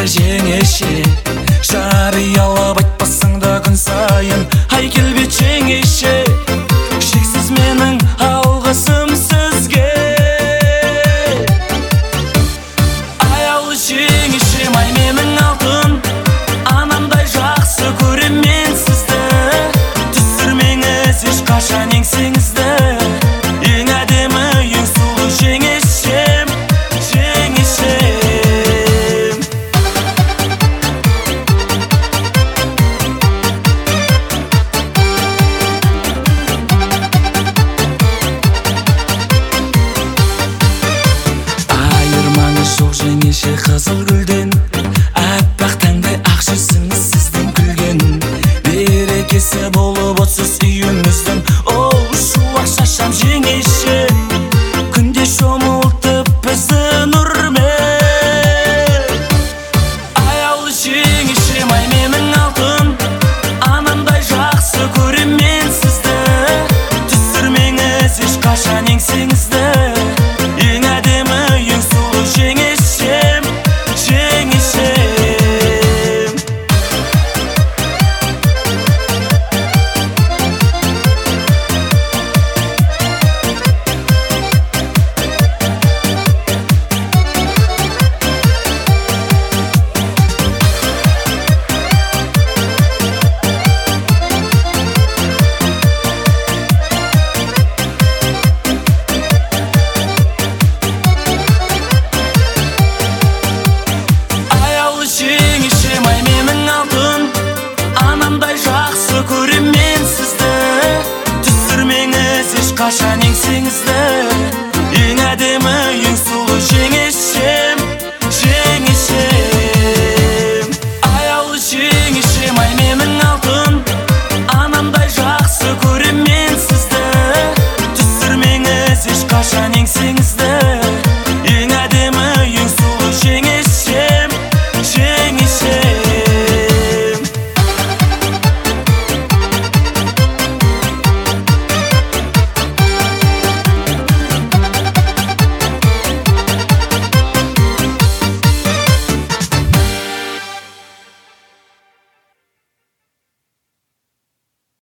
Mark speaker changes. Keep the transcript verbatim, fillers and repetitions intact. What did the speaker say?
Speaker 1: жеңеше, жариялап айтпасаң да күн сайын ай келбет жеңеше, шексіз менің алғысым сізге. Аяулы жеңешем, ай менің алтын, анамдай жақсы көрем мен сізді. Түсірмеңіз ешқашан еңсеңізді, ең әдемі, ең сұлу жеңешем, жеңешем. Айырмаңыз жоқ жеңеше қызыл гүлден, аппақ таңдай ақ жүзіңіз сіздің күлген. Берекесі болып отсыз үйіміздің, ол шуақ шашам жеңеше, күнде шомылтып бізді нұрмен. Аяулы жеңешем, ай менің алтын, анамдай жақсы көрем мен сізді. Түсірмеңіз ешқашан еңсеңізді, ең әдемі, ең сұлу жеңешем, жеңешем. Жеңешем, ай менің алтын, анамдай жақсы көрем мен сізді. Түсірмеңіз ешқашан еңсеңізді, ең әдемі, ең сұлу жеңешем.